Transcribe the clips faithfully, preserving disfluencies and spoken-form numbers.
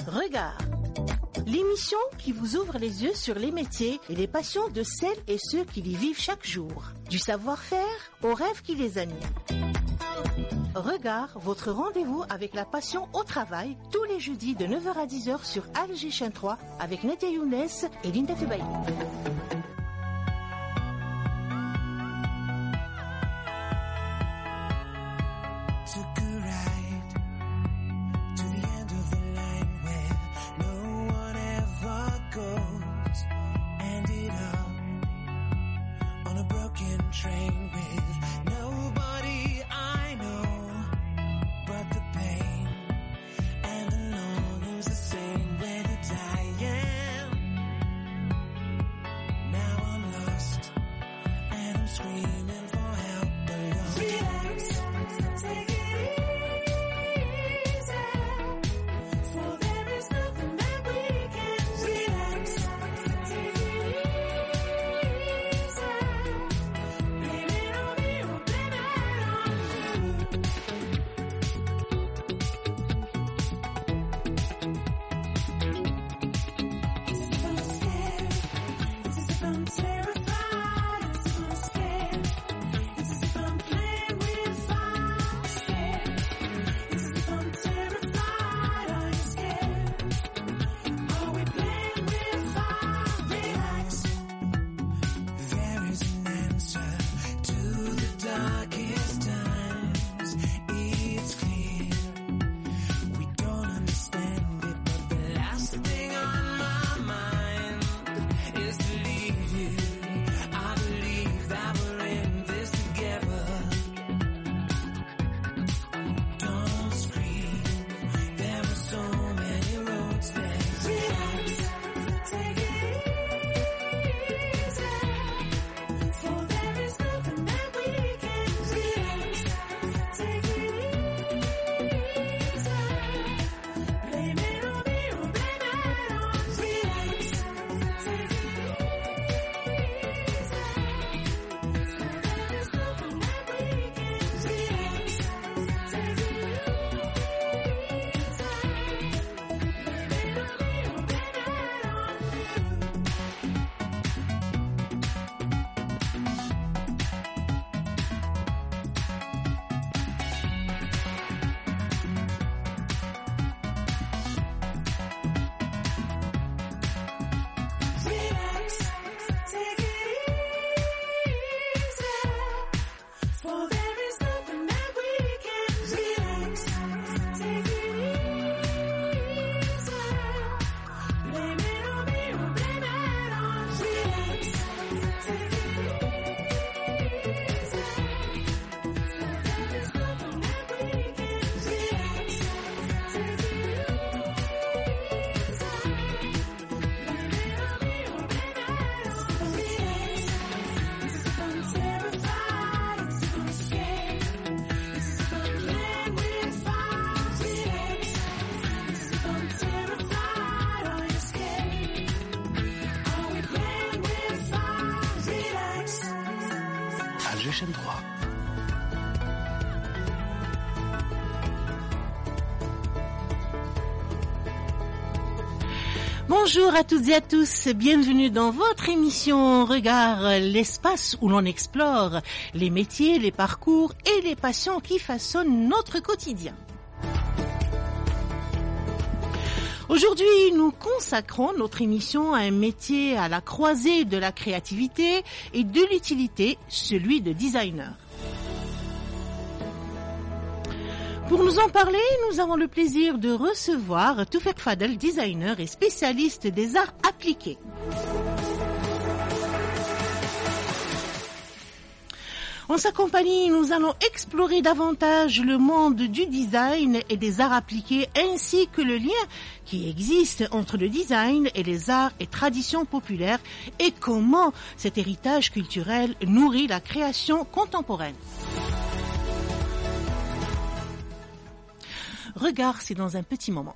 Regard, l'émission qui vous ouvre les yeux sur les métiers et les passions de celles et ceux qui les vivent chaque jour. Du savoir-faire aux rêves qui les animent. Regard, votre rendez-vous avec la passion au travail, tous les jeudis de neuf heures à dix heures sur Alger Chaîne trois avec Nadia Younes et Linda Febaï. Chaîne trois. Bonjour à toutes et à tous, bienvenue dans votre émission Regard, l'espace où l'on explore les métiers, les parcours et les passions qui façonnent notre quotidien. Aujourd'hui, nous consacrons notre émission à un métier à la croisée de la créativité et de l'utilité, celui de designer. Pour nous en parler, nous avons le plaisir de recevoir Toufek Fadel, designer et spécialiste des arts appliqués. En sa compagnie, nous allons explorer davantage le monde du design et des arts appliqués ainsi que le lien qui existe entre le design et les arts et traditions populaires et comment cet héritage culturel nourrit la création contemporaine. Regard, c'est dans un petit moment.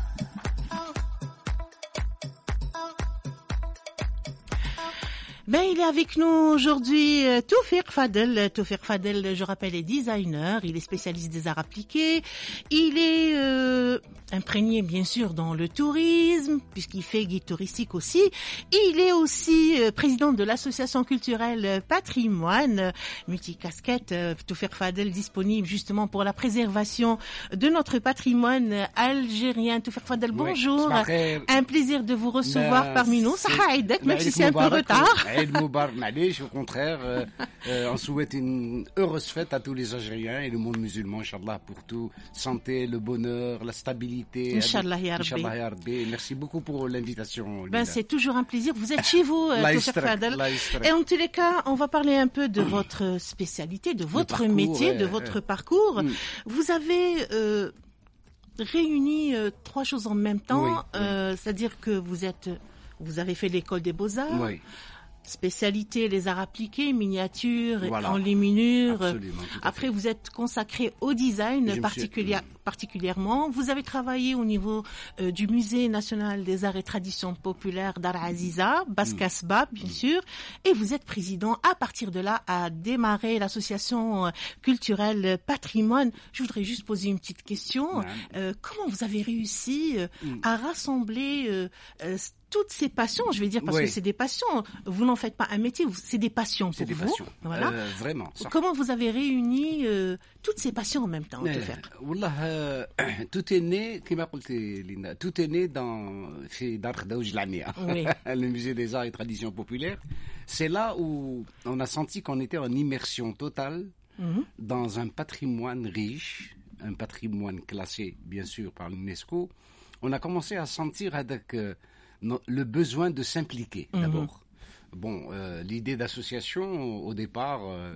Ben, il est avec nous aujourd'hui, Toufiq Fadel. Toufiq Fadel, je rappelle, est designer, il est spécialiste des arts appliqués, il est euh, imprégné bien sûr dans le tourisme, puisqu'il fait guide touristique aussi. Il est aussi euh, président de l'association culturelle Patrimoine, multicasquette. euh, Toufiq Fadel disponible justement pour la préservation de notre patrimoine algérien. Toufiq Fadel, bonjour. Oui, un plaisir de vous recevoir parmi nous. Ça aide, même si c'est un peu retard. Aïd Moubarak, معليش, au contraire, euh, euh, on souhaite une heureuse fête à tous les Algériens et le monde musulman, Inch'Allah, pour tout. Santé, le bonheur, la stabilité. Inch'Allah ya Rabbi. Inch'Allah ya Rabbi. Merci beaucoup pour l'invitation. Ben, c'est toujours un plaisir. Vous êtes chez vous, euh, Toufiq Fadel. Et en tous les cas, on va parler un peu de votre spécialité, de votre parcours, métier, ouais, de votre ouais. parcours. Mm. Vous avez euh, réuni euh, trois choses en même temps, Oui, euh, oui. C'est-à-dire que vous êtes, vous avez fait l'école des beaux-arts. Oui. Spécialité, les arts appliqués, miniatures, Voilà. enluminure. Absolument, tout à Après, fait. vous êtes consacré au design Je particulier, suis... particulièrement. Vous avez travaillé au niveau euh, du Musée national des arts et traditions populaires d'Ar Aziza, Baskasba, bien mm. sûr. Et vous êtes président. À partir de là, a démarré l'association culturelle Patrimoine. Je voudrais juste poser une petite question. Mm. Euh, comment vous avez réussi euh, mm. à rassembler euh, euh, toutes ces passions, je vais dire, parce oui. que c'est des passions. Vous n'en faites pas un métier, c'est des passions pour c'est des vous. Passions. Voilà. Euh, vraiment. Ça. Comment vous avez réuni euh, toutes ces passions en même temps, euh, Toufiq? Wallah, euh, tout est né, comme a dit Linda, tout est né dans chez Dar Khdaouj Lamia, oui. le musée des arts et traditions populaires. C'est là où on a senti qu'on était en immersion totale mm-hmm. dans un patrimoine riche, un patrimoine classé, bien sûr, par l'UNESCO. On a commencé à sentir avec euh, no, le besoin de s'impliquer mm-hmm. d'abord. Bon, euh, l'idée d'association, au départ, euh,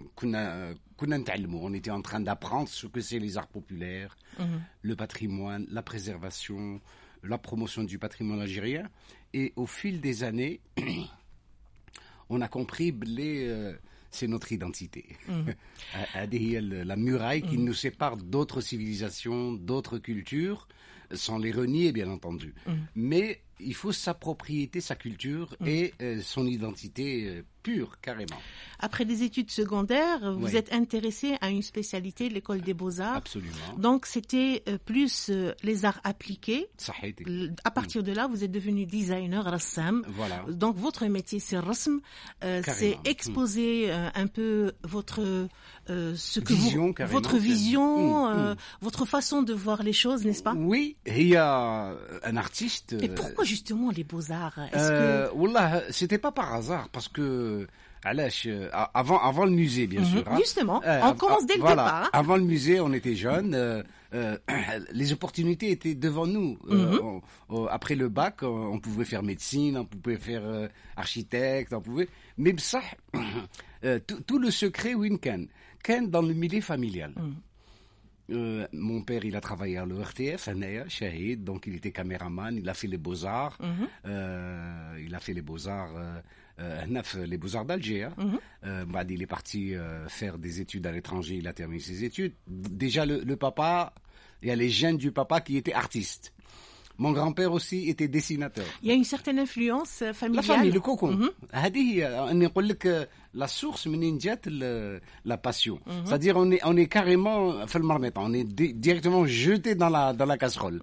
on était en train d'apprendre ce que c'est les arts populaires, mm-hmm. le patrimoine, la préservation, la promotion du patrimoine algérien. Et au fil des années, on a compris les... Euh, c'est notre identité. Mm-hmm. La muraille qui mm-hmm. nous sépare d'autres civilisations, d'autres cultures, sans les renier, bien entendu. Mm-hmm. Mais il faut s'approprier sa culture mm-hmm. et euh, son identité euh, pure, carrément. Après des études secondaires, vous oui. êtes intéressé à une spécialité, l'école des beaux-arts. Absolument. Donc, c'était euh, plus euh, les arts appliqués. Ça a été. À partir de là, vous êtes devenu designer, rassam. Voilà. Donc, votre métier, c'est rasm. Euh, c'est exposer euh, un peu votre euh, ce que vision, vous, carrément, votre vision, mmh, euh, mmh. votre façon de voir les choses, n'est-ce pas? Oui, il y a un artiste. Et pourquoi justement les beaux-arts? Est-ce euh, que Wallah, c'était pas par hasard, parce que avant, avant le musée, bien mmh, sûr. Hein. Justement, euh, on commence dès le voilà, départ. Hein. Avant le musée, on était jeunes. Euh, euh, les opportunités étaient devant nous. Mmh. Euh, on, on, après le bac, on, on pouvait faire médecine, on pouvait faire euh, architecte, on pouvait. Mais ça, euh, tout, tout le secret, Win Ken, Ken dans le milieu familial. Mmh. Euh, mon père, il a travaillé à l'O R T F, Anaya, Shahid, donc il était caméraman, il a fait les beaux-arts, mm-hmm. euh, il a fait les beaux-arts, euh, euh, les beaux-arts d'Alger. Hein. Mm-hmm. euh, bah, il est parti euh, faire des études à l'étranger, il a terminé ses études. Déjà, le, le papa, il y a les gènes du papa qui étaient artistes. Mon grand-père aussi était dessinateur. Il y a une certaine influence familiale. La famille, le cocon. Mm-hmm. La source, la passion. Mm-hmm. C'est-à-dire, on est, on est carrément, on est directement jeté dans la, dans la casserole.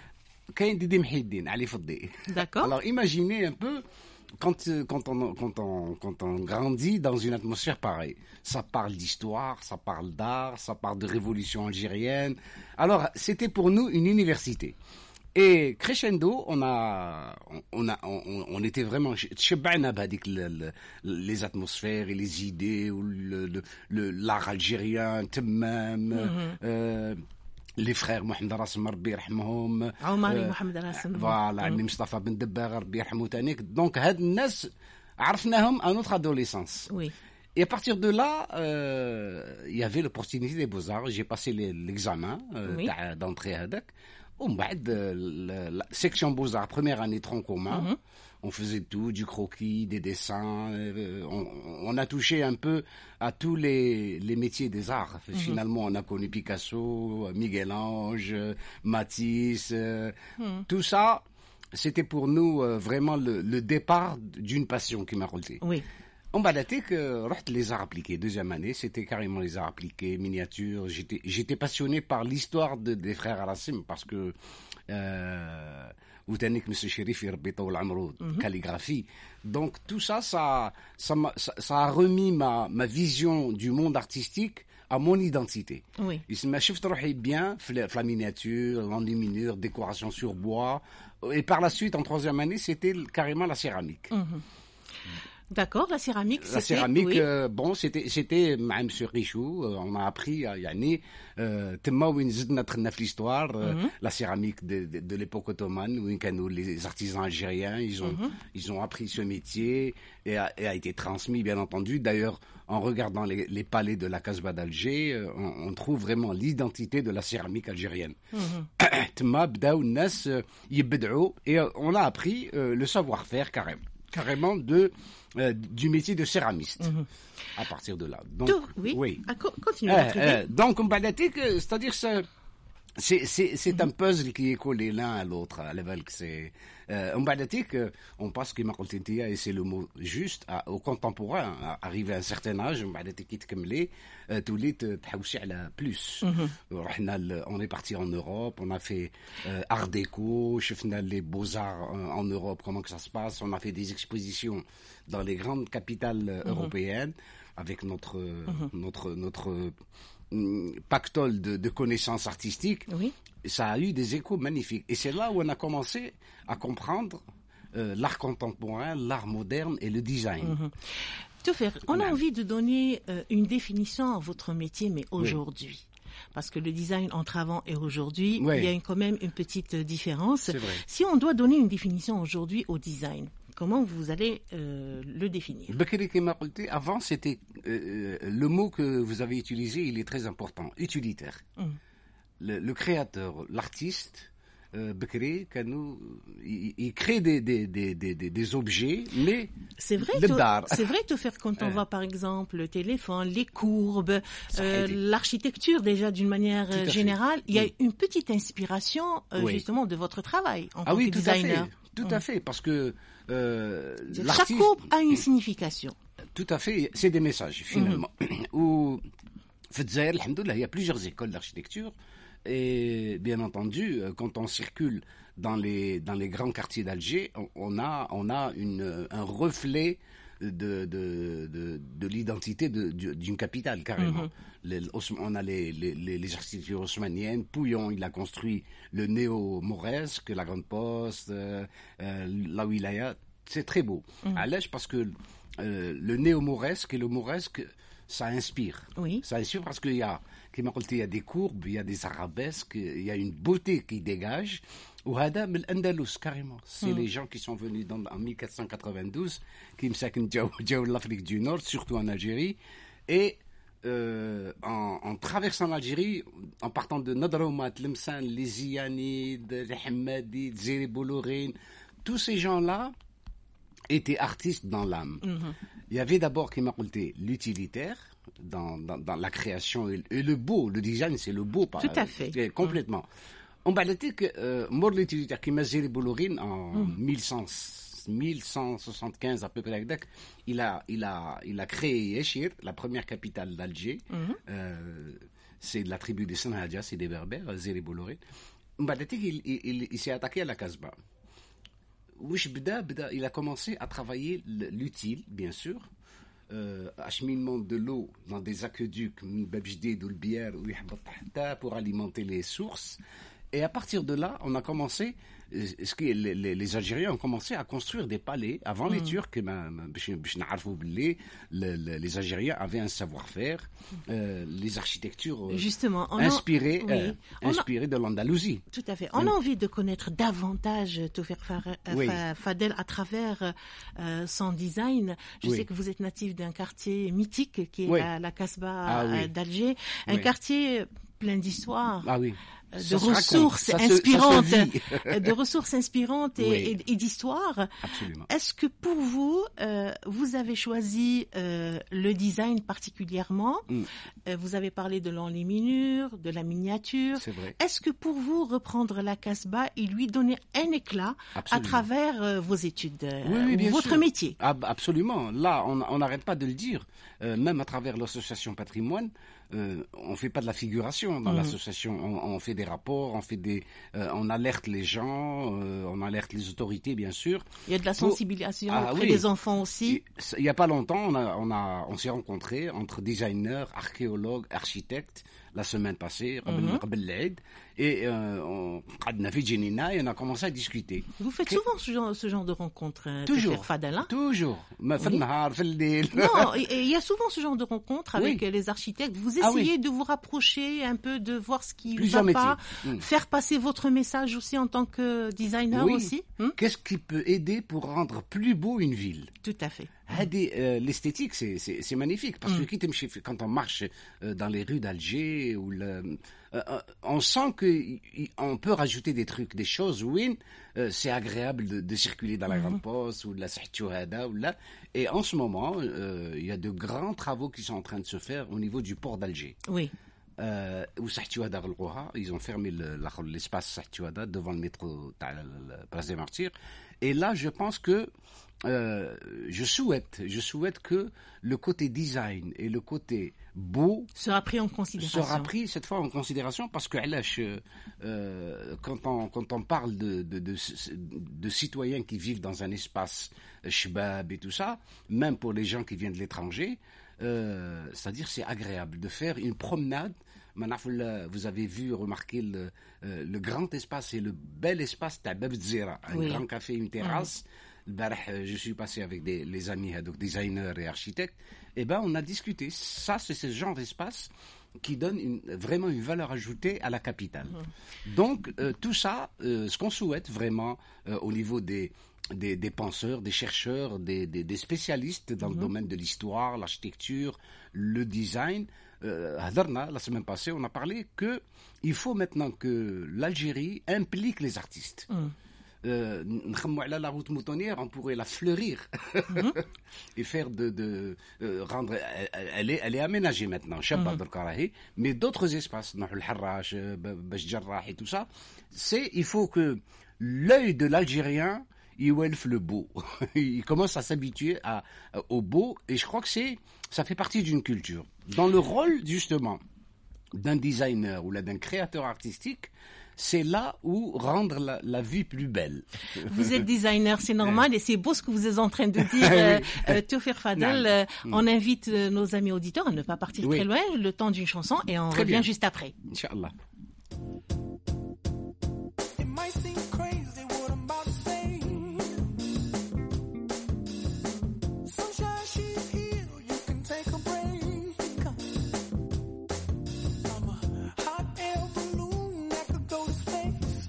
Mm-hmm. D'accord. Alors, imaginez un peu, quand, quand on, quand on, quand on grandit dans une atmosphère pareille. Ça parle d'histoire, ça parle d'art, ça parle de révolution algérienne. Alors, c'était pour nous une université. Et crescendo, on a, on a, on, on était vraiment, les atmosphères et les idées, ou le, le, le, l'art algérien, Temmam, mm-hmm. euh, les frères Mohamed Rassam, Rabbi Rahmahom, Omar et Mohamed Rassam. Voilà, mm-hmm. Mustafa Ben Dabbar, Rabbi Rahmou Tanik. Donc, هاد الناس عرفناهم à notre adolescence. Oui. Et à partir de là, euh, il y avait l'opportunité des beaux-arts. J'ai passé les, l'examen euh, oui. d'entrée à Hadak. La, la section Beaux-Arts, première année tronc commun, mm-hmm. on faisait tout, du croquis, des dessins, euh, on, on a touché un peu à tous les, les métiers des arts. Mm-hmm. Finalement, on a connu Picasso, Michel-Ange, Matisse, euh, mm. tout ça, c'était pour nous euh, vraiment le, le départ d'une passion qui m'a relevé. Oui. On m'a dit que les arts appliqués, deuxième année, c'était carrément les arts appliqués, miniatures. J'étais, j'étais passionné par l'histoire de, des frères Arassim parce que euh, vous tenez que M. Chérif il calligraphie. Donc tout ça, ça, ça, m'a, ça, ça a remis ma, ma vision du monde artistique à mon identité. Oui. Il m'a trouvé bien, la miniature, l'enluminure, décoration sur bois. Et par la suite, en troisième année, c'était carrément la céramique. Mm-hmm. D'accord, la céramique, la c'était... céramique, oui. euh, bon, c'était, c'était, M. Richou, euh, on a appris, euh, yani, euh, تما وين زدنا دخلنا في l'histoire, euh, Mhm. la céramique de, de, de l'époque ottomane, où كانوا les artisans algériens, ils ont, Mhm. ils ont appris ce métier et a, et a été transmis, bien entendu. D'ailleurs, en regardant les, les palais de la Casbah d'Alger, euh, on, on trouve vraiment l'identité de la céramique algérienne. Mhm. تما بداو الناس euh, يبدعوا et euh, on a appris euh, le savoir-faire carrément, carrément de Euh, du métier de céramiste. Mm-hmm. À partir de là. Donc, Tout, oui. oui. Ah, continue. Euh, euh, donc, on va dire que, c'est-à-dire ça, c'est c'est c'est mm-hmm. un puzzle qui est collé l'un à l'autre. À level que c'est. Euh, on va dire que on passe qui m'a et c'est le mot juste à, au contemporain. À, arrivé à un certain âge, on va dire qu'il comme les tous les تحوشي على plus. Mm-hmm. On est parti en Europe, on a fait euh, art déco, chefna les beaux-arts en, en Europe, comment que ça se passe. On a fait des expositions dans les grandes capitales mm-hmm. européennes avec notre mm-hmm. notre notre euh, pactole de, de connaissances artistiques. Oui. Ça a eu des échos magnifiques. Et c'est là où on a commencé à comprendre euh, l'art contemporain, l'art moderne et le design. Mm-hmm. Tout faire. On a envie de donner euh, une définition à votre métier, mais aujourd'hui. Oui. Parce que le design entre avant et aujourd'hui, oui. il y a une, quand même une petite différence. C'est vrai. Si on doit donner une définition aujourd'hui au design, comment vous allez euh, le définir? Avant, c'était euh, le mot que vous avez utilisé, il est très important, utilitaire. Mm. Le, le créateur, l'artiste, euh, Bekri, il, il crée des, des, des, des, des objets, mais c'est vrai, le tout, dar. C'est vrai, tout faire quand on voit par exemple le téléphone, les courbes, euh, l'architecture déjà d'une manière euh, générale, fait. Il y a oui. une petite inspiration euh, oui. justement de votre travail en ah tant oui, que tout designer. À fait, tout mm. à fait, parce que euh, chaque courbe a une signification. Tout à fait, c'est des messages finalement. Mm-hmm. Ou il y a plusieurs écoles d'architecture. Et bien entendu, quand on circule dans les dans les grands quartiers d'Alger, on, on a on a une un reflet de de de, de l'identité de, d'une capitale carrément. Mm-hmm. Les, on a les, les les architectures haussmanniennes. Pouillon, il a construit le néo-mauresque, la Grande Poste, euh, euh, la Wilaya. C'est très beau. Mm-hmm. À l'âge parce que euh, le néo-mauresque et le mauresque, ça inspire. Oui. Ça inspire parce qu'il y a il y a des courbes, il y a des arabesques, il y a une beauté qui dégage. Ou hada من الأندلس carrément. C'est mm. les gens qui sont venus dans, en mille quatre cent quatre-vingt-douze, qui me saquent de l'Afrique du Nord, surtout en Algérie, et euh, en, en traversant l'Algérie, en partant de Nadroumat, Tlemcen, les Ziyanides, les Hammadides, Zéri Boulourine, tous ces gens-là étaient artistes dans l'âme. Mm-hmm. Il y avait d'abord qui m'a raconté l'utilitaire. Dans, dans, dans la création et, et le beau, le design c'est le beau. Tout à fait. Euh, complètement. Mm. On va dire que euh, mort l'utilitaire qui m'a Zéri Boulourine en mm. mille cent soixante-quinze à peu près, il a, il a, il a créé Yeshir, la première capitale d'Alger. Mm. Euh, c'est de la tribu des Sanhadja, c'est des Berbères, Zéri Boulourine. On va dire qu'il il, il, il s'est attaqué à la Casbah. Il a commencé à travailler l'utile, bien sûr. Euh, acheminement de l'eau dans des aqueducs pour alimenter les sources. Et à partir de là, on a commencé, ce que les, les, les Algériens ont commencé à construire des palais. Avant mm. les Turcs, les, les Algériens avaient un savoir-faire, euh, les architectures Justement, on inspirées, a, oui. euh, inspirées a, de l'Andalousie. Tout à fait. On mm. a envie de connaître davantage Tawfiq oui. Fadel à travers euh, son design. Je oui. sais que vous êtes natif d'un quartier mythique qui est oui. la, la Casbah ah, oui. d'Alger, un oui. quartier plein d'histoire. Ah oui. de Ça se ressources raconte, ça se- inspirantes, ça se vit. euh, de ressources inspirantes et, Oui. et- et d'histoires. Absolument. Est-ce que pour vous, euh, vous avez choisi euh, le design particulièrement? Mm. Euh, vous avez parlé de l'enluminure, de la miniature. C'est vrai. Est-ce que pour vous, reprendre la Casbah et lui donner un éclat Absolument. à travers euh, vos études, euh, Oui, oui, ou bien votre sûr. métier? Ah, bah, absolument. Là, on on n'arrête pas de le dire. Euh, même à travers l'association Patrimoine, euh, on fait pas de la figuration dans Mhm. l'association. On, on fait des rapports, on fait des, euh, on alerte les gens, euh, on alerte les autorités, bien sûr. Il y a de la Pour- sensibilisation Ah, auprès oui. des enfants aussi. Il il y a pas longtemps, on a, on a, on s'est rencontrés entre designers, archéologues, architectes la semaine passée, Mhm. قبل العيد, et euh, on, قعدنا في جنينة et on a commencé à discuter. Vous faites Que- souvent ce genre, ce genre de rencontres, euh, Toujours. Tafir Fadel, hein? Toujours. ما في Oui. النهار، في الليل. Non, et- et il y a souvent ce genre de rencontres avec Oui. euh, les architectes. Vous Ah oui. essayez de vous rapprocher un peu, de voir ce qui ne Plusieurs va pas, métiers. Mm. faire passer votre message aussi en tant que designer Oui. aussi. Hmm? Qu'est-ce qui peut aider pour rendre plus beau une ville? Tout à fait. هذه, euh, l'esthétique, c'est, c'est, c'est magnifique parce que كي تمشي في- quand on marche euh, dans les rues d'Alger ou le, euh, euh, on sent que y- y- on peut rajouter des trucs, des choses. Oui, euh, c'est agréable de, de circuler dans la grande poste ou de la Sahtou Hada ou là. Et en ce moment, euh, il y a de grands travaux qui sont en train de se faire au niveau du port d'Alger. Oui. Euh, où Sahtou Hada غلقوها, ils ont fermé le- la- l'espace Sahtou Hada devant le métro تاع la place des Martyrs. Et là, je pense que euh, je souhaite, je souhaite que le côté design et le côté beau Sera pris en considération. sera pris cette fois en considération parce que علاش, euh, quand on quand on parle de de, de de citoyens qui vivent dans un espace shbab et tout ça, même pour les gens qui viennent de l'étranger, euh, c'est-à-dire c'est agréable de faire une promenade. Maintenant, vous avez vu, remarqué le, euh, le grand espace et le bel espace تاع باب الجزيرة, un Oui. grand café, une terrasse. البارح, euh, je suis passé avec des, les amis, donc designers et architectes. Eh ben, on a discuté. Ça, c'est ce genre d'espace qui donne une, vraiment une valeur ajoutée à la capitale. Donc, euh, tout ça, euh, ce qu'on souhaite vraiment euh, au niveau des, des, des penseurs, des chercheurs, des, des, des spécialistes dans le domaine de l'histoire, l'architecture, le design, euh, هضرنا, la semaine passée, on a parlé que il faut maintenant que l'Algérie implique les artistes. Euh, نخمو على la route moutonnière, on pourrait la fleurir et faire de, de euh, rendre, elle, elle est, elle est aménagée maintenant, شابة دركا راهي, mais d'autres espaces, نروحوا الحراش, باش جراح et tout ça, c'est, il faut que l'œil de l'Algérien, il welf le beau. Il commence à s'habituer à, au beau, et je crois que c'est, ça fait partie d'une culture. Dans le rôle, justement, d'un designer ou là d'un créateur artistique, c'est là où rendre la, la vie plus belle. Vous êtes designer, c'est normal, et c'est beau ce que vous êtes en train de dire, euh, euh, Tawfir Fadel. Euh, on invite euh, nos amis auditeurs à ne pas partir Oui. très loin, le temps d'une chanson, et on Très revient bien. juste après. Inch'Allah. It might seem crazy what I'm about to say. Sunshine, she's here, you can take a break. I'm a hot air balloon that could go to space.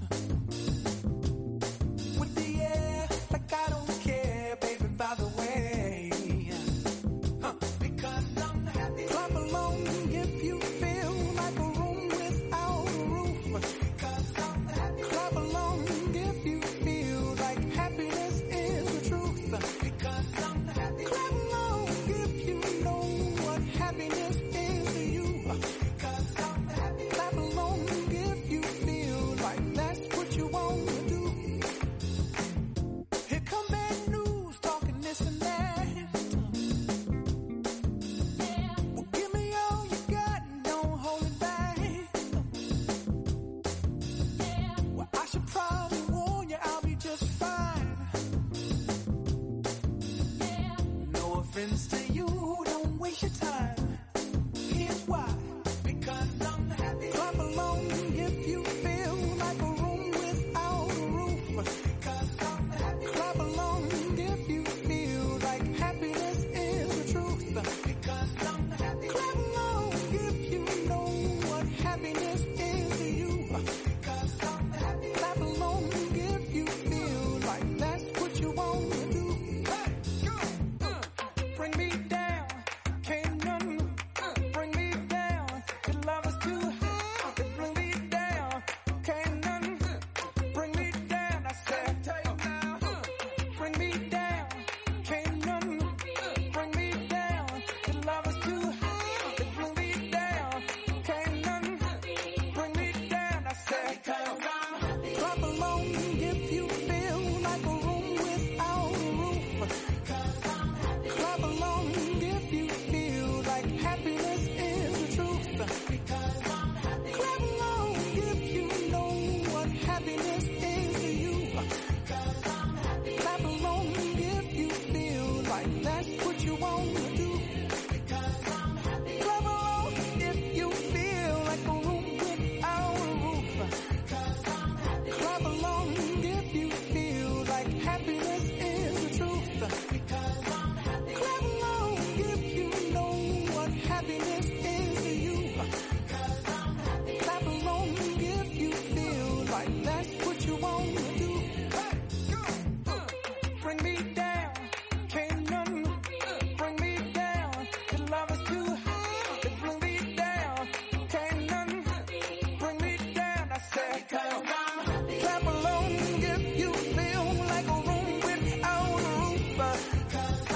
With the air, like I don't care, baby, by the way. Huh. Because I'm happy. Clap along if you feel like a room without a roof. Because I'm happy. Clap along that's what you want to do. Bring me down, can't none bring me down. Your love is too high, it bring me down, can't none bring me down. I said, clap along if you feel like a room without a roof.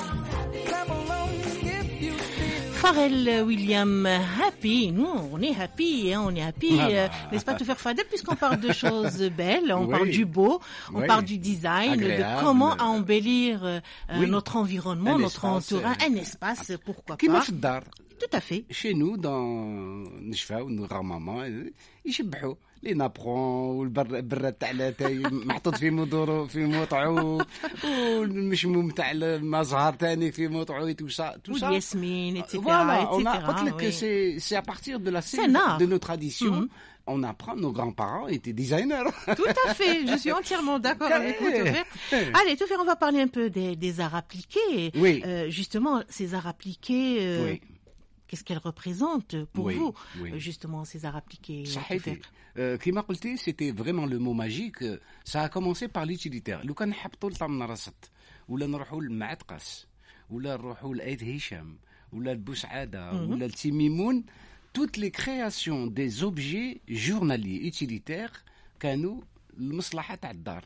Clap along if you feel. Pharrell Williams, happy. Nous, on est happy, hein, on est happy. Ah bah. euh, n'est-ce pas, tout faire fadel, puisqu'on parle de choses belles, on Oui. parle du beau, on Oui. parle du design, Agréable. de comment embellir euh, Oui. notre environnement, Un notre espace, entourage, euh, un espace, pourquoi كيما pas. في الدار Tout à fait. chez nous dans نشفاو نغا ماما يشبحوا لي نابرون والبراد تاع لاتاي محطوط في مدور في موطعو والمشموم تاع المزهر تاني في موطعو تو سا تو Ou سا Yasmine, et cetera, Voilà, on a, et cetera, قلت لك oui. c'est c'est à partir de la C'est un scène art. de nos traditions. Mhm. On apprend, nos grands-parents étaient designers. Tout à fait, je suis entièrement d'accord avec vous, Taufer. Allez, Taufer, on va parler un peu des, des arts appliqués. Oui. Euh, justement, ces arts appliqués, euh, Oui. qu'est-ce qu'elles représentent pour Oui, vous, oui. euh, justement, ces arts appliqués, صحيتي Taufer? euh, كيما قلتي c'était vraiment le mot magique. euh, Ça a commencé par l'utilitaire. لو كان نحبطوا لطم رصت ولا نروحوا للمعتقس ولا نروحوا لأيد هشام ولا لبوسعادة ولا لتيميمون, toutes les créations des objets journaliers utilitaires كانوا المصلحة تاع الدار.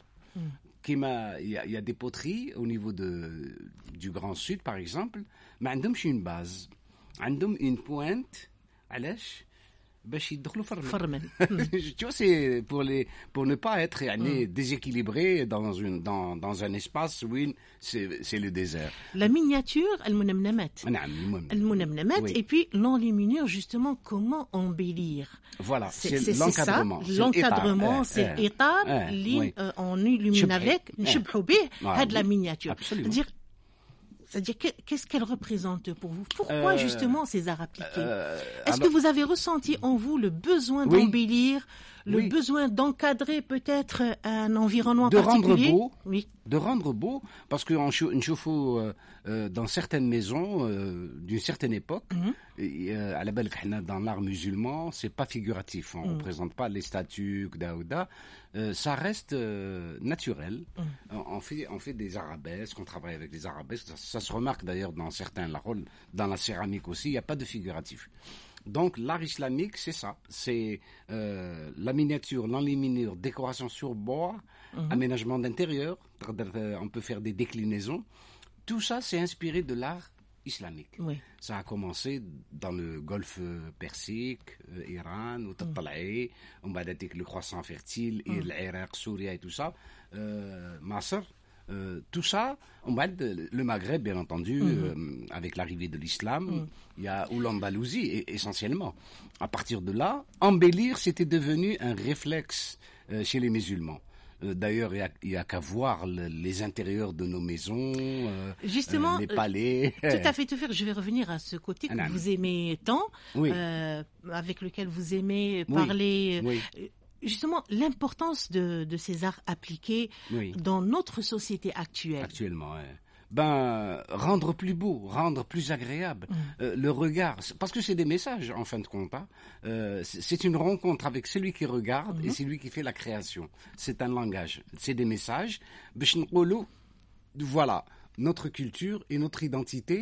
كيما il y, a- il y a des poteries au niveau de du Grand Sud par exemple, ما عندهمش une base, عندهم une pointe. علاش؟ باش يدخلوا في الرمل. فرمل. Tu vois, c'est pour les pour ne pas être يعني, déséquilibré dans une dans dans un espace où une- c'est c'est le désert. La miniature, المنمنمات. نعم المهم. المنمنمات, Oui. et puis l'enluminure, justement, comment embellir. Voilà, C'est c'est c'est- c'est ça, l'encadrement. c'est l'encadrement, l'état. c'est Eh, l'état eh, اللي oui. euh, on illumine شبحي. avec, Eh. نشبحوا به, Ah, هاد la oui. miniature. Absolument. C'est-à-dire, c'est-à-dire que- qu'est-ce qu'elle représente pour vous? Pourquoi Euh, justement ces arts appliqués? Euh, Est-ce alors- que vous avez ressenti en vous le besoin Oui. d'embellir, le Oui. besoin d'encadrer peut-être un environnement De rendre particulier? beau. Oui. de rendre beau, parce qu'en chauffe-eau, euh, euh, dans certaines maisons euh, d'une certaine époque, Mhm. et, euh, à la belle khna, dans l'art musulman, c'est pas figuratif, on ne représente pas les statues, kda ou da. Euh, ça reste euh, naturel. On, on fait, on fait des arabesques, on travaille avec des arabesques, ça, ça se remarque d'ailleurs dans certains larols, dans la céramique aussi, il n'y a pas de figuratif. Donc l'art islamique, c'est ça, c'est euh, la miniature, l'enluminure, décoration sur bois, aménagement d'intérieur, on peut faire des déclinaisons. Tout ça, c'est inspiré de l'art islamique. Oui. Ça a commencé dans le golfe euh, Persique, euh, Iran, ou Tatalaï, on va dire le croissant fertile, et l'Irak, Souria et tout ça, euh, Masr. Euh, tout ça, on va dire le Maghreb, bien entendu, euh, avec l'arrivée de l'islam, il y a ou l'Andalousie e- essentiellement. À partir de là, embellir, c'était devenu un réflexe euh, chez les musulmans. Euh, D'ailleurs, il y a- il y a, qu'à voir le- les intérieurs de nos maisons, euh, Justement, euh, les palais. Tout à fait, tout à fait. Je vais revenir à ce côté que Ah, non. vous aimez tant, Oui. euh, avec lequel vous aimez Oui. parler. Oui. Euh, Justement, l'importance de, de ces arts appliqués Oui. dans notre société actuelle. Actuellement, ouais. Ben, rendre plus beau, rendre plus agréable, euh, le regard, c'est- parce que c'est des messages en fin de compte. Hein. Euh, c'est c'est une rencontre avec celui qui regarde et celui qui fait la création. C'est un langage, c'est des messages. باش نقولوا, voilà, notre culture et notre identité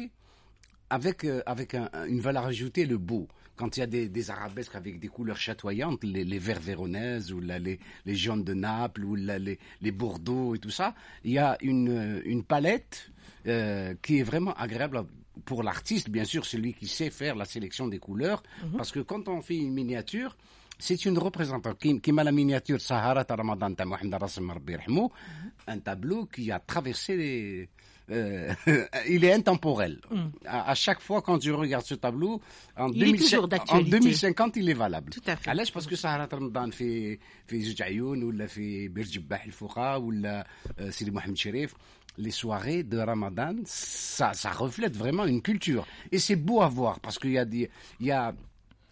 avec euh, avec un- un- une valeur ajoutée, le beau. Quand il y a des, des arabesques avec des couleurs chatoyantes, les, les verts véronaises ou là, les, les jaunes de Naples ou là, les, les Bordeaux et tout ça, il y a une, euh, une palette euh, qui est vraiment agréable pour l'artiste, bien sûr, celui qui sait faire la sélection des couleurs, parce que quand on fait une miniature, c'est une représentation. Qui, qui m'a la miniature Sahara ta Ramadan ta Mohamed Rassim Rabbi Yarhamou, un tableau qui a traversé les... Euh, il est intemporel. À, à chaque fois, quand je regarde ce tableau, en, Il est deux mille toujours en d'actualité. deux mille cinquante, il est valable. Tout à fait. علاش باسكو سهرة رمضان في في زوج عيون ولا في بير جباح الفقاء ولا euh, سيدي محمد شريف, les soirées de Ramadan, ça ça reflète vraiment une culture et c'est beau à voir parce qu'il y a des il y a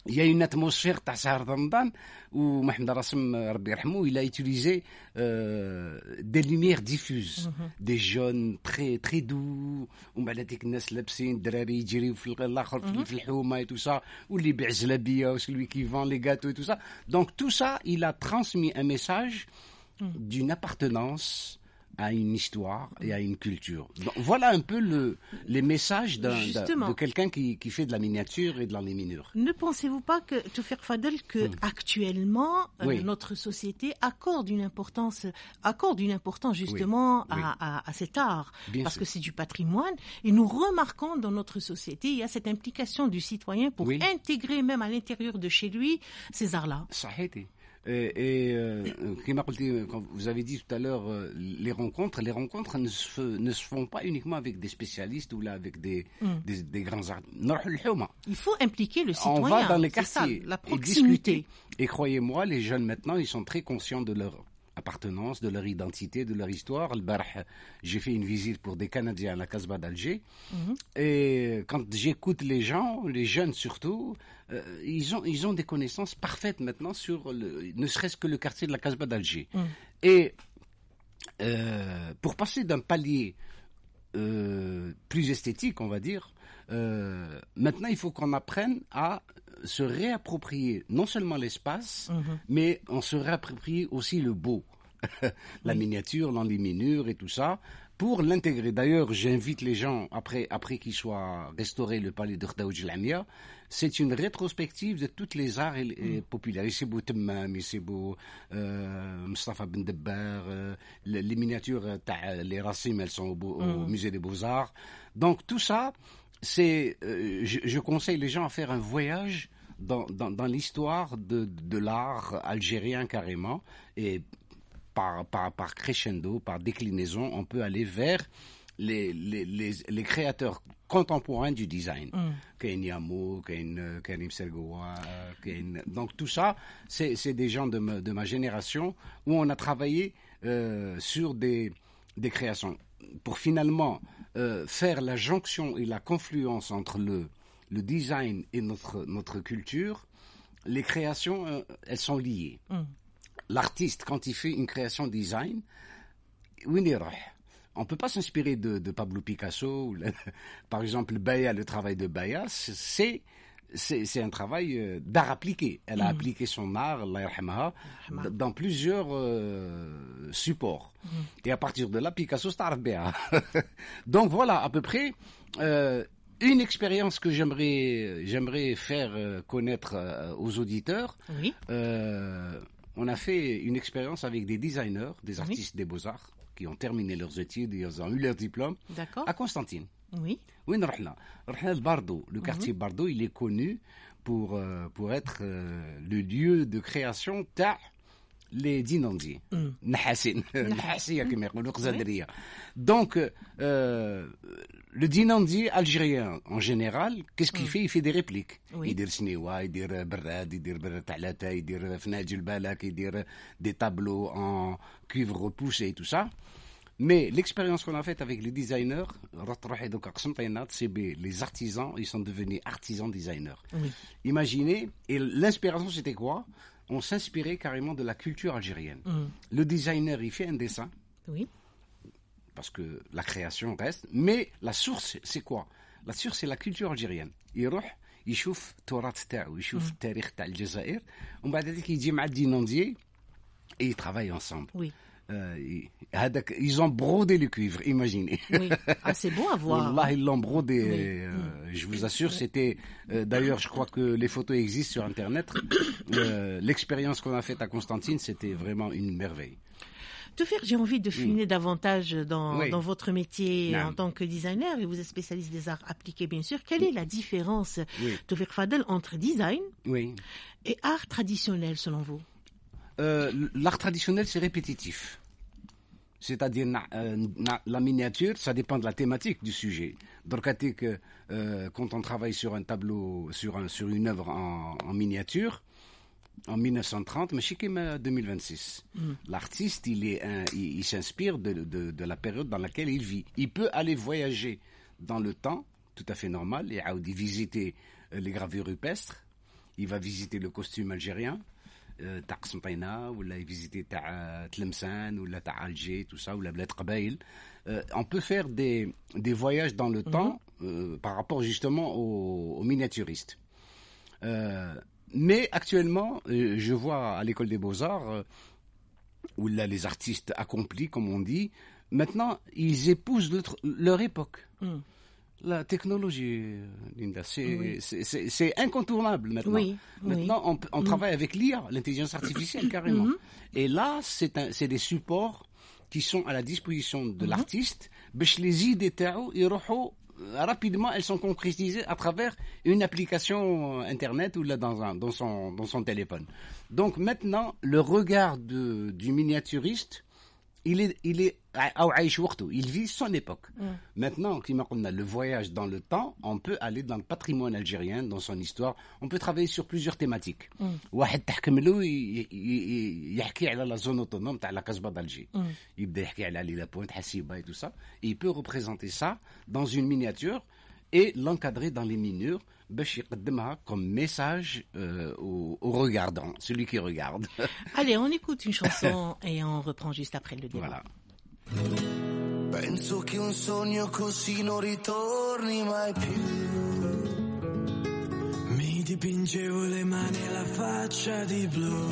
il y a une atmosphère تاع شهر رمضان où Mohamed Rasm ربي يرحمه il a utilisé euh, des lumières diffuses mm-hmm. des jaunes très très doux ومن بعد هذيك الناس لابسين الدراري يجريو في الاخر mm-hmm. في الحومه et tout ça واللي يبيع زلابيه و celui qui vend les gâteaux et tout ça donc tout ça il a transmis un message mm. d'une appartenance à une histoire et à une culture. Donc, voilà un peu le, les messages d'un, d'un, de quelqu'un qui, qui fait de la miniature et de l'enluminure. Ne pensez-vous pas que, Tawfiq Fadel, que hmm. actuellement oui. euh, notre société accorde une importance, accorde une importance justement oui. Oui. À, à, à cet art, Bien parce sûr. Que c'est du patrimoine. Et nous remarquons dans notre société, il y a cette implication du citoyen pour oui. intégrer même à l'intérieur de chez lui ces arts-là. Ça a été. Et, et euh, quand vous avez dit tout à l'heure euh, les rencontres, les rencontres ne se, ne se font pas uniquement avec des spécialistes ou là avec des, mm. des, des grands artistes. Il faut impliquer le citoyen. On va dans les quartiers, ça, la proximité. Et, et croyez-moi, les jeunes maintenant, ils sont très conscients de leur appartenance, de leur identité, de leur histoire. J'ai fait une visite pour des Canadiens à la Casbah d'Alger. Mm-hmm. Et quand j'écoute les gens, les jeunes surtout, euh, ils ont ils ont des connaissances parfaites maintenant sur le, ne serait-ce que le quartier de la Casbah d'Alger. Mm. Et euh, pour passer d'un palier euh, plus esthétique, on va dire, euh, maintenant il faut qu'on apprenne à se réapproprier non seulement l'espace, mm-hmm. mais on se réapproprie aussi le beau, la oui. miniature, l'enluminure et tout ça, pour l'intégrer. D'ailleurs, j'invite les gens, après, après qu'il soit restauré le palais de Khdaouj Lamia, c'est une rétrospective de toutes les arts et, et mm. populaires. Ici, beau Temmam, ici, beau euh, Mustafa Ben Debbar, euh, les miniatures, euh, les Rassim, elles sont au, beau, mm. au musée des Beaux-Arts. Donc, tout ça, c'est, euh, je, je conseille les gens à faire un voyage dans, dans, dans l'histoire de, de l'art algérien carrément, et par, par, par crescendo, par déclinaison, on peut aller vers les, les, les, les créateurs contemporains du design. Mm. Kain Yamo, Kain Karim Sergoua, Kain... Donc tout ça, c'est, c'est des gens de ma, de ma génération où on a travaillé euh, sur des, des créations pour finalement euh, faire la jonction et la confluence entre le, le design et notre, notre culture. Les créations, euh, elles sont liées. Mm. L'artiste, quand il fait une création design, on ne peut pas s'inspirer de, de Pablo Picasso. Ou le, par exemple, Baya, le travail de Baya, c'est, c'est, c'est un travail euh, d'art appliqué. Elle a mm. appliqué son art, Allah yarhamaha, dans plusieurs euh, supports. Mm. Et à partir de là, Picasso, c'est Baya. Donc voilà, à peu près... Euh, une expérience que j'aimerais, j'aimerais faire euh, connaître euh, aux auditeurs. Oui. Euh, on a fait une expérience avec des designers, des artistes oui. des Beaux-Arts, qui ont terminé leurs études, ils ont eu leur diplôme. D'accord. À Constantine. Oui. Oui, le Bardo, le quartier mm-hmm. Bardo, il est connu pour, euh, pour être euh, le lieu de création ta les dinandiers. Nahassin. Nahassia, comme on dit. Donc, euh, le dinandier algérien, en général, qu'est-ce qu'il mm. fait? Il fait des répliques. Oui. Il dit Snewa, il dit Berrad, il dit Talata, il dit Fnadj el-Balak, il dit des tableaux en cuivre repoussé et tout ça. Mais l'expérience qu'on a faite avec les designers, c'est les artisans, ils sont devenus artisans designers. Oui. Imaginez, et l'inspiration c'était quoi? On s'inspirait carrément de la culture algérienne. Mm. Le designer, il fait un dessin. Oui. Parce que la création reste. Mais la source, c'est quoi? La source, c'est la culture algérienne. Il يروح يشوف التراث تاعو يشوف التاريخ تاع الجزائر ومن بعد ذلك يجي مع الدينانديer et ils travaillent ensemble. Oui. Euh, ils ont brodé le cuivre, imaginez. Oui. Ah, c'est bon à voir. Wallah, ils l'ont brodé. Oui. Euh, je vous assure, c'était... Euh, d'ailleurs, je crois que les photos existent sur Internet. Euh, l'expérience qu'on a faite à Constantine, c'était vraiment une merveille. Tawfiq, j'ai envie de fouiner mmh. davantage dans, oui. dans votre métier non. en tant que designer, et vous êtes spécialiste des arts appliqués, bien sûr. Quelle est la différence, oui. Tawfiq Fadel, entre design oui. et art traditionnel, selon vous? Euh, l'art traditionnel, c'est répétitif. C'est-à-dire, euh, la miniature, ça dépend de la thématique du sujet. Donc, euh, quand on travaille sur un tableau, sur, un, sur une œuvre en, en miniature, en mille neuf cent trente, mais chez deux mille vingt-six, mm. l'artiste, il, est un, il, il s'inspire de, de, de la période dans laquelle il vit. Il peut aller voyager dans le temps, tout à fait normal, et visiter les gravures rupestres. il va visiter le costume algérien, euh, تاع قسنطينة, ou là, il visiter تاع Tlemcen, ou là, تاع Alger, tout ça, ou la Bled Qabaïl. Euh, on peut faire des, des voyages dans le mm-hmm. temps euh, par rapport justement aux, aux miniaturistes. Euh, mais actuellement, euh, je vois à l'école des Beaux-Arts, euh, où là, les artistes accomplis, comme on dit, maintenant, ils épousent leur, leur époque. Mm. La technologie, Linda, c'est, oui. c'est, c'est, c'est incontournable maintenant. Oui, maintenant, oui. on, on mm. travaille avec l'I A, l'intelligence artificielle, carrément. Mm-hmm. Et là, c'est, un, c'est des supports qui sont à la disposition de mm-hmm. l'artiste. Les idées rapidement, elles sont concrétisées à travers une application Internet ou là dans, un, dans, son, dans son téléphone. Donc maintenant, le regard de, du miniaturiste, il est, il est, il vit son époque. Mm. Maintenant, on a le voyage dans le temps, on peut aller dans le patrimoine algérien, dans son histoire. On peut travailler sur plusieurs thématiques. واحد تحكم له يحكي على la zone autonome تاع la Casbah d'Alger. يبدا يحكي على Lila Pointe, Hassiba et tout ça. Et il peut représenter ça dans une miniature et l'encadrer dans les minures باش يقدمها comme message euh, au, au regardant, celui qui regarde. Allez, on écoute une chanson et on reprend juste après le débat. Voilà. Penso che un sogno così non ritorni mai più. Mi dipingevo le mani e la faccia di blu.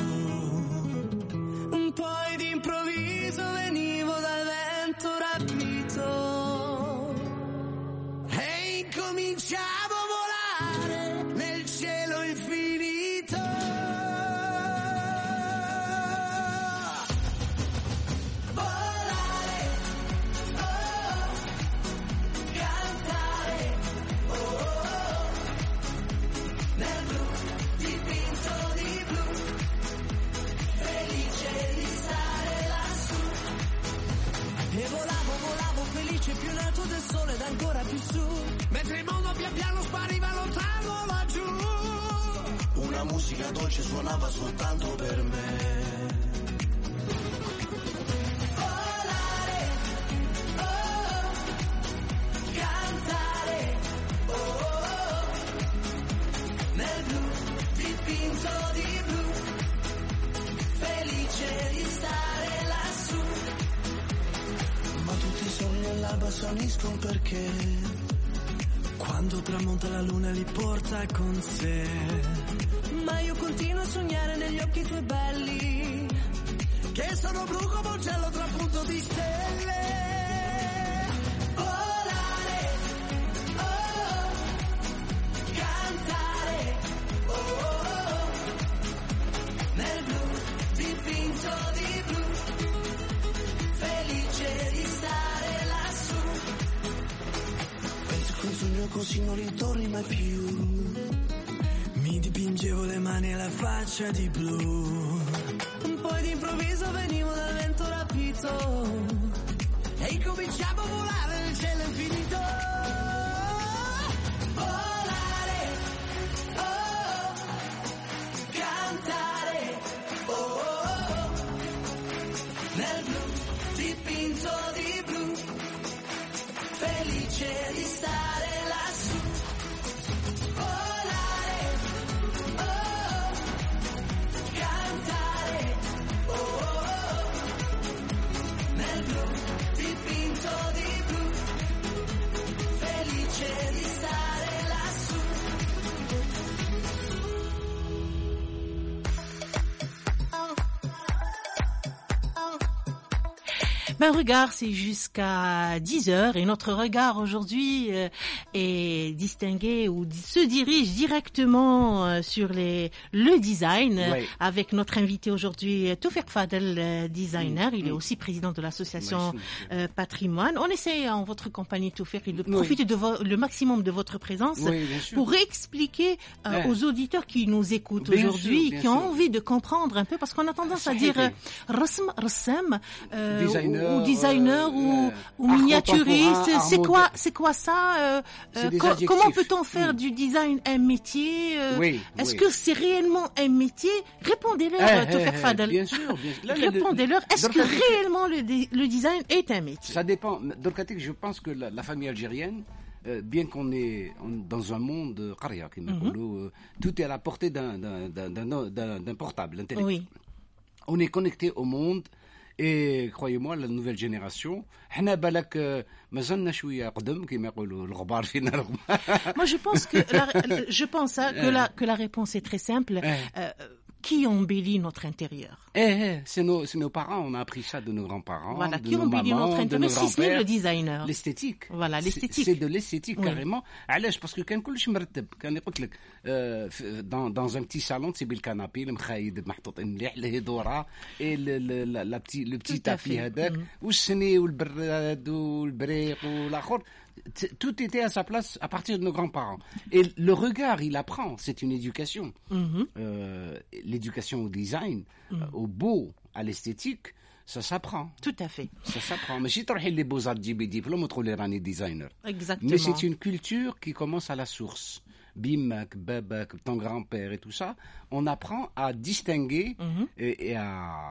Poi d'improvviso venivo dal vento rapito e incominciavo a volare nel cielo infinito. Volare, oh, cantare, oh, nel blu, dipinto di blu, felice di stare lassù. E volavo, volavo felice più in alto del sole ed ancora più su, mentre il mondo pian piano spariva lontano laggiù. Una musica dolce suonava soltanto per me. Volare, oh, cantare, oh, nel blu, dipinto di blu, felice di stare lassù. Ma tutti i sogni all'alba svaniscono perché quando tramonta la luna li porta con sé. Ma io continuo a sognare negli occhi tuoi belli, che sono blu come un cielo trapunto di stelle. Volare, oh, cantare, oh, nel blu, dipinto di blu, felice di stare lassù. Penso che un sogno così non ritorni mai più. Mi dipingevo le mani e la faccia di blu. Poi d'improvviso venivo dal vento rapito e incominciavo a volare nel cielo infinito. Volare, oh, cantare, oh, nel blu, dipinto di blu, felice di stare lassù. Volare, oh, cantare, oh, nel blu, dipinto di blu, felice di stare lassù. Ben regard, c'est jusqu'à dix heures et notre regard aujourd'hui euh, est distingué ou di- se dirige directement euh, sur les le design euh, Oui. avec notre invité aujourd'hui Toufiq Fadel, euh, designer. Mm, Il est mm. aussi président de l'association Merci. euh, Patrimoine. On essaie en votre compagnie Toufiq de Oui. profiter de vo- le maximum de votre présence Oui, bien sûr. pour expliquer euh, Ouais. aux auditeurs qui nous écoutent Bien aujourd'hui, sûr, bien qui ont sûr. envie de comprendre un peu, parce qu'on a tendance à Ça dire a euh, été. rasm, rassam, euh, Designer, ou, ou designer euh, ou, euh, ou art miniaturiste. contemporain, art C'est quoi, moderne. c'est quoi ça euh, C'est euh, des co- adjectifs. Comment peut-on faire Mm. du design un métier euh, Oui, Est-ce oui. que c'est réellement un métier Répondez-leur, Eh, euh, eh, Toufiq eh, Fadel. bien sûr, bien sûr. Là, le- Répondez-leur. Est-ce dans que le cas- réellement le, dé- le design est un métier? Ça dépend. Dans le cas que je pense que la, la famille algérienne, euh, bien qu'on est on- dans un monde euh, qaria, comme on dit, euh, tout est à la portée d'un d'un d'un d'un- d'un- d'un portable, d'un téléphone. Oui. On est connecté au monde. Et croyez-moi, la nouvelle génération, حنا بالك آه، مازلنا شوية قدم كما يقولوا الغبار فينا الغبار. Moi, je pense que la, je pense hein, que la que la réponse est très simple. Euh, qui embellit notre intérieur? Eh, eh, c'est nos, c'est nos parents, on a appris ça de nos grands-parents, Voilà, de qui nos embellit mamans, notre de nos intérieur, si ce n'est grands-pères. le designer. L'esthétique. Voilà, C'est- l'esthétique. C'est de l'esthétique, Oui. carrément. علاش parce que كان كلش مرتب كان يقول لك آه، في- dans dans un petit salon تسيب الكنابي المخايد محطوطين مليح الهدوره et le le la la petit le petit Tout à tapis fait. هذاك Mhm. والسني والبراد والبريق والاخر. T- Tout était à sa place à partir de nos grands-parents. Et le regard, il apprend. C'est une éducation. Mhm. Euh, l'éducation au design, euh, au beau, à l'esthétique, ça s'apprend. Tout à fait. Ça s'apprend. Mais si tu les beaux-arts تجيبي diplôme وتقولي راني designer. Exactement. Mais c'est une culture qui commence à la source. Bimak, babak, ton grand-père et tout ça, on apprend à distinguer et, et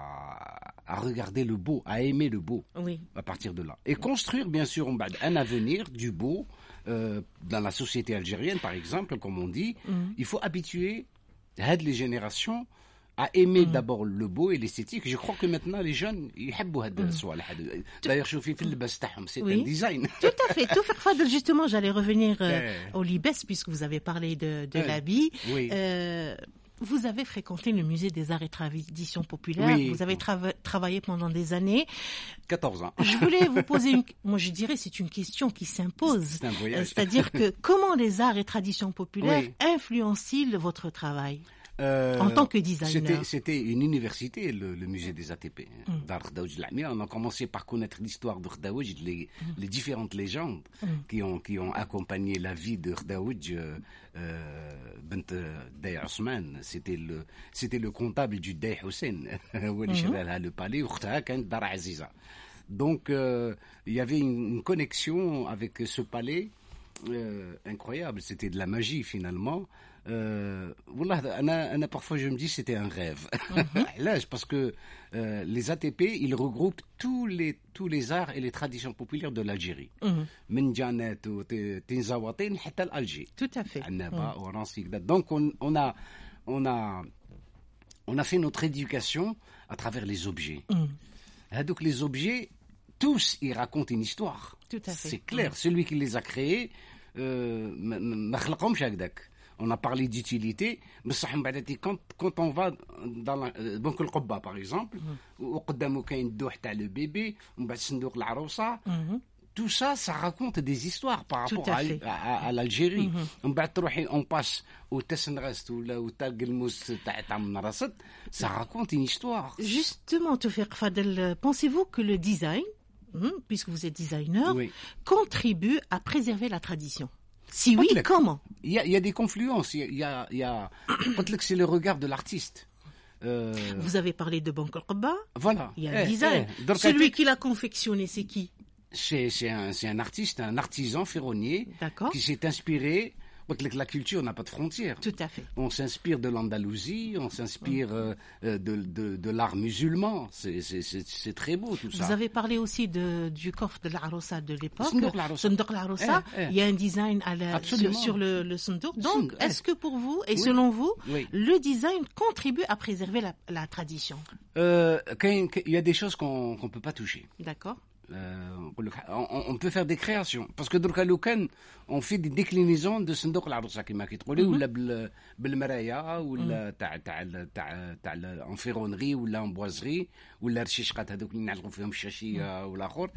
à, à regarder le beau, à aimer le beau Oui. à partir de là. Et construire, bien sûr, un avenir du beau euh, dans la société algérienne, par exemple, comme on dit. Il faut habituer les générations à aimer d'abord le beau et l'esthétique. Je crois que maintenant, les jeunes, ils aiment هاد الصوالح هادو. D'ailleurs, شوفي في اللباس تاعهم, c'est Oui. un design. Tout à fait. Tout faire Fadel, justement, j'allais revenir euh, Eh. au Libès, puisque vous avez parlé de, de Eh. l'habit. Oui. Euh, vous avez fréquenté le musée des arts et traditions populaires. Oui. Vous avez trava- travaillé pendant des années. quatorze ans. Je voulais vous poser une, moi je dirais c'est une question qui s'impose. C'est un voyage. Euh, C'est-à-dire que comment les arts et traditions populaires Oui. influencent-ils votre travail? Euh, En tant que designer. C'était, c'était une université, le, le musée des A T P. Dar Khdaouj Lamia. On a commencé par connaître l'histoire de Khdaouj, les, les différentes légendes qui ont, qui ont accompagné la vie de Khdaouj, euh, euh, Bent Day Ousmane. C'était le, c'était le comptable du Day Hussein. Où il شرى le palais, وأختها كانت دار عزيزة. Donc, euh, il y avait une, une connexion avec ce palais euh, incroyable. C'était de la magie, finalement. Euh, Wallah, أنا, أنا, parfois je me dis c'était un rêve. Là, parce que euh, les A T P, ils regroupent tous les, tous les arts et les traditions populaires de l'Algérie. من جانات وتنزواطين حتى الألجي. Tout à fait. Annaba, Orange, Sigdad. Donc on, on a on a on a fait notre éducation à travers les objets. Ah, donc les objets, tous, ils racontent une histoire. Tout à fait. C'est clair. Celui qui les a créés, euh, ما- ما خلقهمش هكذاك. On a parlé d'utilité, mais ça, quand, quand on va dans la, euh, donc le Qobba, par exemple, وقدامه كاين الدوح تاع le bébé, ومن بعد صندوق العروسة, tout ça, ça raconte des histoires par Tout rapport à à, fait. à, à l'Algérie. ومن بعد تروحي on passe au Tessenrest ou là, au Talgelmous تاع تاع Menarassat, ça raconte une histoire. Justement, Tawfiq Fadel, euh, pensez-vous que le design, hmm, puisque vous êtes designer, Oui. contribue à préserver la tradition? Si oui, قلت لك، comment? Il y a, il y a des confluences. Il y a, il y a, il y a قلت لك, c'est le regard de l'artiste. Euh, Vous avez parlé de Banque al-Qabba. voilà. Il y a un Eh, design. eh, donc, Celui avec- qui l'a confectionné, c'est qui? c'est, c'est, un, c'est un artiste, un artisan ferronnier D'accord. qui s'est inspiré. قلت لك, la culture n'a pas de frontières. Tout à fait. On s'inspire de l'Andalousie, on s'inspire euh, euh, de, de, de l'art musulman. C'est, c'est, c'est, c'est très beau tout ça. Vous avez parlé aussi de, du coffre de l'Arossa de l'époque. Sundouk l'Arossa. Sundouk l'Arossa. Eh, eh. Il y a un design à la, sur, Absolument. sur le, le Sundouk. Donc, Sundouk, eh. est-ce que pour vous, et Oui. selon vous, Oui. le design contribue à préserver la, la tradition? Euh, كاين- il y a des choses qu'on qu'on peut pas toucher. D'accord? Euh, نقول لك on, on peut faire des créations parce que دركا لو كان on fait des déclinaisons de صندوق العروسه كما كتقولي ولا بال بالمرايا ولا تاع تاع تاع تاع ان فيرونري ولا ان بوازري ولا الرشيشقات هذوك اللي نعلقوا فيهم الشاشيه والاخر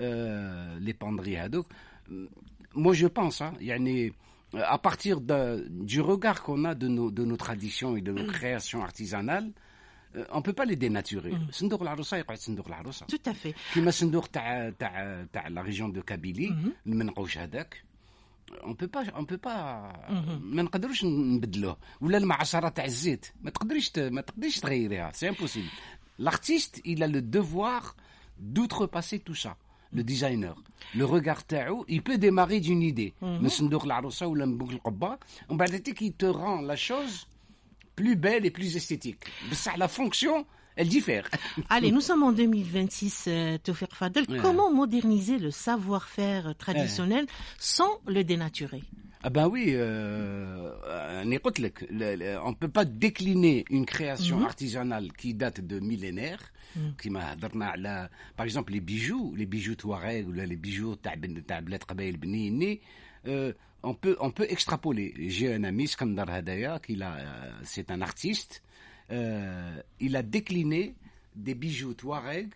لي باندري هذوك. Moi je pense hein, يعني à partir de, du regard qu'on a de nos de nos traditions et de nos créations artisanales, on peut pas les dénaturer. صندوق العروسه يقعد صندوق العروسه. Tout à fait. كيما صندوق تاع تاع تاع لا ريجيون دو كابيلي المنقوش هذاك on peut pas on peut pas ما نقدروش نبدلوه ولا المعصره تاع الزيت ما تقدريش ت- ما تقدريش تغيريها سي امبوسيبل. L'artiste il a le devoir d'outrepasser tout ça. Le designer, le regard تاعو, il peut démarrer d'une idée. من صندوق العروسه ولا من بوك القبه ومن بعد تيك il te rend la chose plus belle et plus esthétique. Mais ça, la fonction, elle diffère. Allez, nous sommes en deux mille vingt-six, euh, Tawfiq Fadel. Ouais. Comment moderniser le savoir-faire traditionnel sans le dénaturer? Ah ben oui, euh, أنا قلت لك, le- le- on ne peut pas décliner une création Mhm. artisanale qui date de millénaires. كيما هضرنا على par exemple les bijoux, les bijoux touareg ou les bijoux تاع بن- تاع بلاد قبائل بنيني. Euh, on peut on peut extrapoler. J'ai un ami Skandar Hadaya qui a euh, c'est un artiste. Euh, il a décliné des bijoux touareg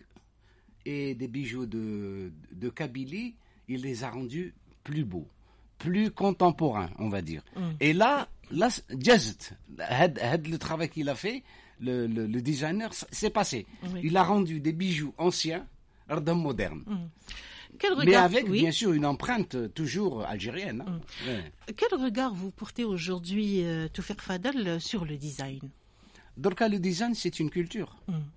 et des bijoux de de Kabylie. Il les a rendus plus beaux, plus contemporains, on va dire. Et là, là, جازت. هاد هاد le travail qu'il a fait, le, le, le designer, c'est passé. Oui. Il a rendu des bijoux anciens, ردهم modernes. Quel Mais regard, avec, oui. bien sûr, une empreinte euh, toujours algérienne. hein. Ouais. Quel regard vous portez aujourd'hui, euh, Tawfiq Fadel, euh, sur le design? دركا le design, c'est une culture.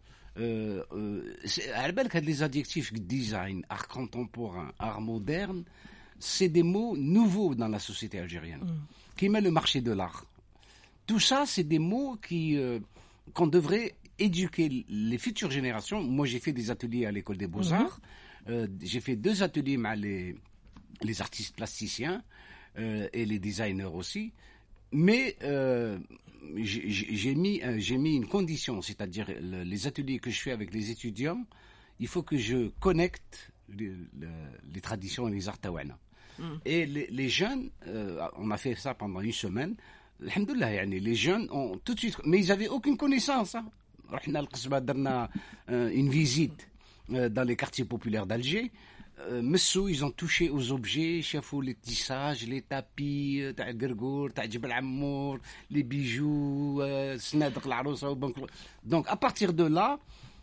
Euh, euh, c'est- على بالك هاد les adjectifs design, art contemporain, art moderne, c'est des mots nouveaux dans la société algérienne, qui met le marché de l'art. Tout ça, c'est des mots qui euh, qu'on devrait éduquer les futures générations. Moi, j'ai fait des ateliers à l'école des beaux-arts. Euh, j'ai fait deux ateliers avec les, les artistes plasticiens euh, et les designers aussi. Mais euh, j'ai j'ai mis, euh, j'ai mis une condition, c'est-à-dire le- les ateliers que je fais avec les étudiants, il faut que je connecte les, le- les traditions et les arts taouana. Et les, les jeunes, euh, on a fait ça pendant une semaine. Alhamdoulilah, yani, les jeunes ont tout de suite, mais ils avaient aucune connaissance. Hein. رحنا القصبة درنا euh, une visite euh, dans les quartiers populaires d'Alger. Euh, مسوا, ils ont touché aux objets, شافوا les tissages, les tapis euh, تاع القرقور, تاع جبل عمور, les bijoux, euh, صنادق العروسة وبنك. Donc à partir de là,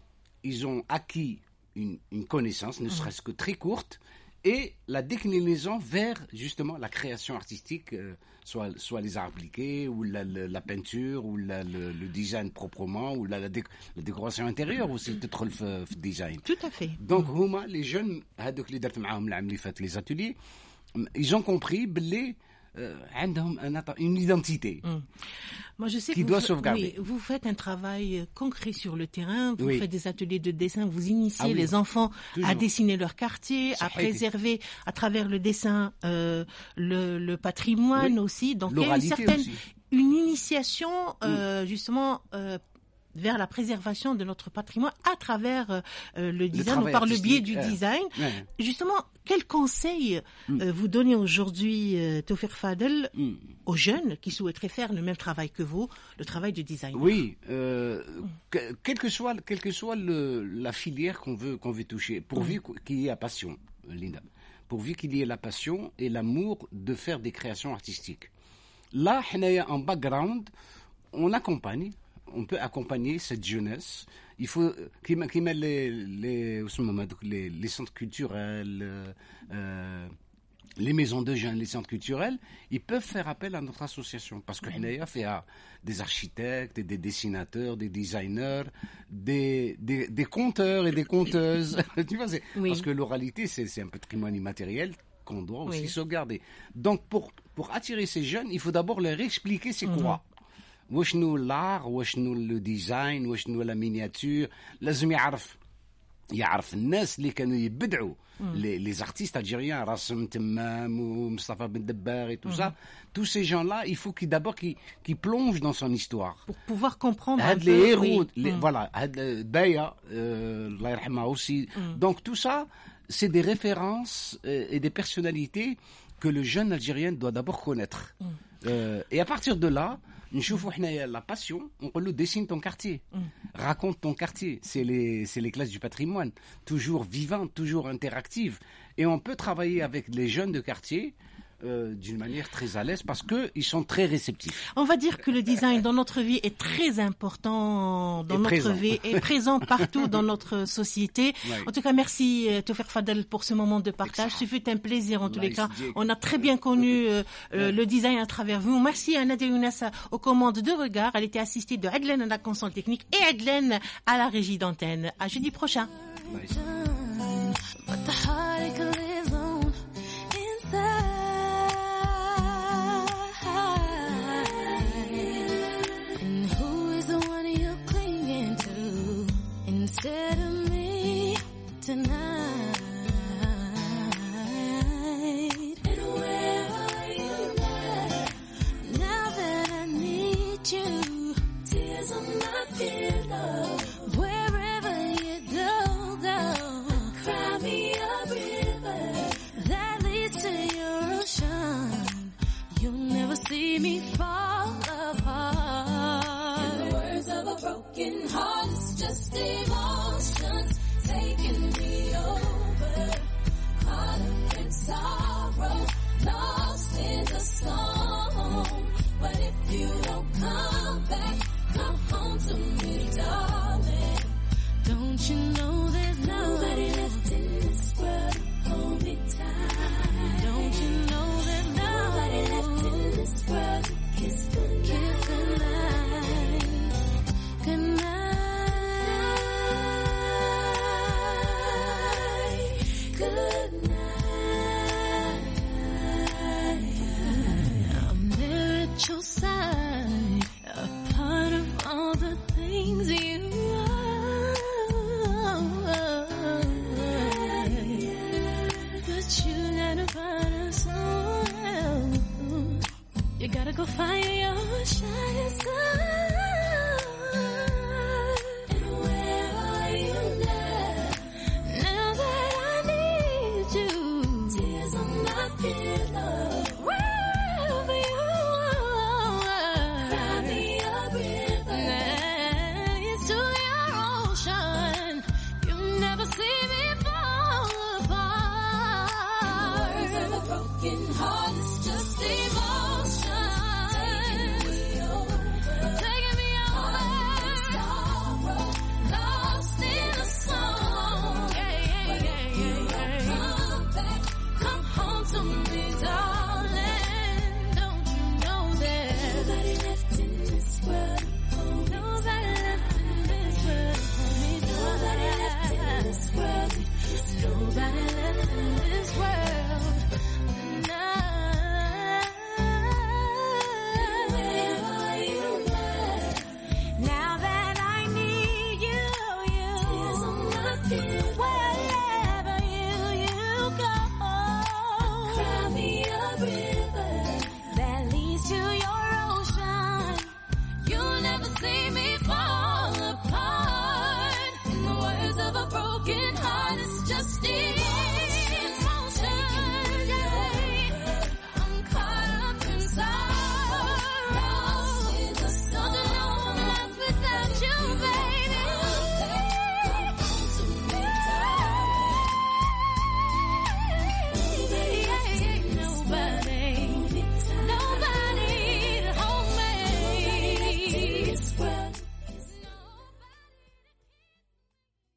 ils ont acquis une, une connaissance, ne serait-ce que très courte, et la déclinaison vers justement la création artistique, euh, soit, soit les arts appliqués, ou la, la, la peinture, ou la, le, le design proprement, ou la, la, déc- la décoration intérieure aussi, تدخل في في design. Tout à fait. Donc هما les jeunes هذوك اللي درت معاهم العام اللي فات les ateliers, ils ont compris باللي euh, عندهم un atta- une identité. Moi, je sais Qui que doit vous, sauvegarder. oui, vous faites un travail euh, concret sur le terrain, vous Oui. faites des ateliers de dessin, vous initiez Ah oui. les enfants Toujours. à dessiner leur quartier, à Ça a été. préserver à travers le dessin euh, le, le patrimoine Oui. aussi. Donc il y a une L'oralité certaine aussi. une initiation euh, justement euh, vers la préservation de notre patrimoine à travers euh, euh, le design, ou travail par le biais artistique, du euh, design. ouais. Justement, quel conseil euh, vous donnez aujourd'hui, euh, Tawfiq Fadel, Mm. aux jeunes qui souhaiteraient faire le même travail que vous, le travail de design? Oui, euh, que- quelle que soit, quelle que soit le, la filière qu'on veut, qu'on veut toucher, pourvu qu'il y ait la passion, Linda, pourvu qu'il y ait la passion et l'amour de faire des créations artistiques. Là, حنايا, en background, on accompagne, on peut accompagner cette jeunesse. Il faut, كيما كيما les les واسمهم هذوك les les centres culturels, euh, euh, les maisons de jeunes, les centres culturels, ils peuvent faire appel à notre association parce que حنايا فيها des architectes, et des dessinateurs, des designers, des des des conteurs et des conteuses. Tu vois, c'est, Oui. parce que l'oralité c'est c'est un patrimoine immatériel qu'on doit aussi Oui. sauvegarder. Donc pour pour attirer ces jeunes, il faut d'abord leur expliquer c'est quoi. وشنو l'art, وشنو le design, وشنو la miniature. لازم يعرف يعرف الناس اللي كانوا يبدعوا les, les artistes algériens, Rassem Temmam ou Mustafa Ben Dabbar et tout ça, tous ces gens-là, il faut qu'ils d'abord qu'ils qu'ils plongent dans son histoire. Pour pouvoir comprendre un هاد peu, les héros, oui. les, Mm. voilà, هاد Baya, euh, الله يرحمها aussi. Donc tout ça, c'est des références euh, et des personnalités que le jeune Algérien doit d'abord connaître. Euh, et à partir de là, نشوفوا حنايا la passion, on peut le dessine ton quartier, raconte ton quartier. C'est les c'est les classes du patrimoine, toujours vivantes, toujours interactives, et on peut travailler avec les jeunes de quartier euh, d'une manière très à l'aise parce que ils sont très réceptifs. On va dire que le design dans notre vie est très important dans Et notre présent. vie et présent partout dans notre société. Ouais. En tout cas, merci euh, Tawfiq Fadel pour ce moment de partage. Ce fut un plaisir en tous les Nice cas. Jake. On a très bien connu euh, euh, le design à travers vous. Merci à Nadia Younes aux commandes de regard. Elle était assistée de Adlen à la console technique et Adlen à la régie d'antenne. À jeudi prochain. Nice.